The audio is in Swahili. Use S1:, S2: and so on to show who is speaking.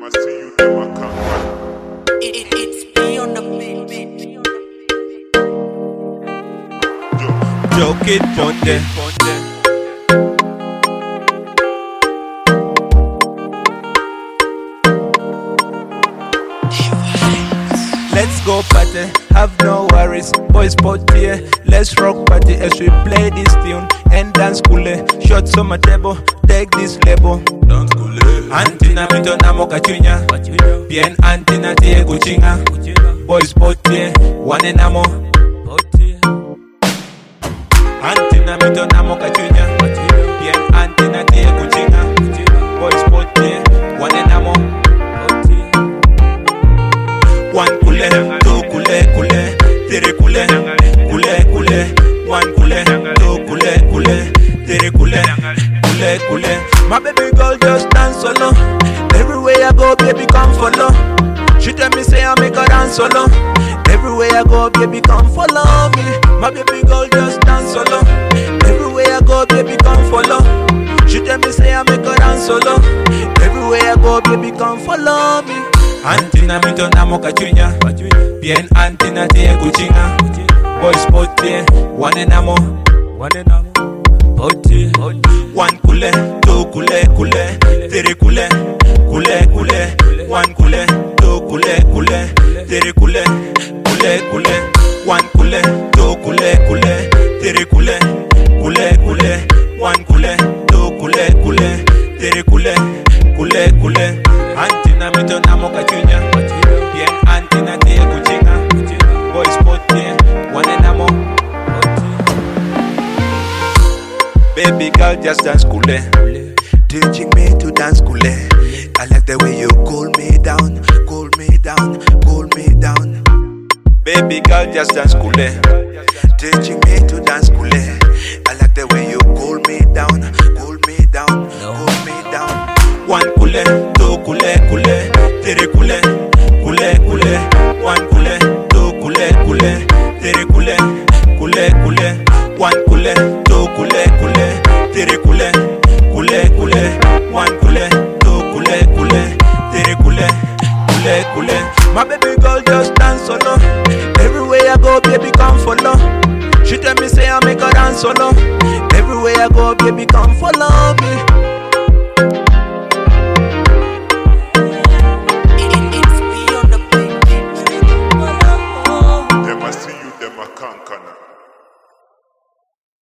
S1: I see you, them I come.
S2: It's me on the beat.
S3: Joke it, ponte. Let's go party, have no worries. Boys pot here, let's rock party as we play this tune and dance cool. Shots on my table, take this label. Dance cool. Antina mito na moka chunya, bien antina tie kuchinga. Boys pot here, one enamo. Antina mito na moka chunya, bien antina tie kuchinga. Boys pot here, one enamo. One kule, two kule, three kule, one kule, two kule, three kule. My baby girl just dance solo. Everywhere I go, baby come follow. She tell me say I make her dance solo. Everywhere I go, baby come follow me. My baby girl just dance solo. Everywhere I go, baby come follow. She tell me say I make her dance solo. Everywhere I go, baby come follow me. Antina mito na moka chunya, bien antina tie kuchinga. Boys potie, one enamo, potie. One kule, two kule, three kule. One kule, two kule, three kule. One kule, two kule, three kule. One kule, two kule, three kule. Antina mito na moka chunya, bien antina tie kuchinga. Boys potie, one enamo. Baby girl just dance cool, teaching me to dance cool. I like the way you cool me down. Baby girl just dance cool, teaching me to dance cool. I like the way you cool me down. One kule, two kule, three kule. One kule, two kule, three kule. One kule, two kule, three kule. One kule, two kule, three kule. My baby girl just dance solo. Everywhere I go, baby come follow. She tell me say I make her dance solo. Everywhere I go, baby come follow me.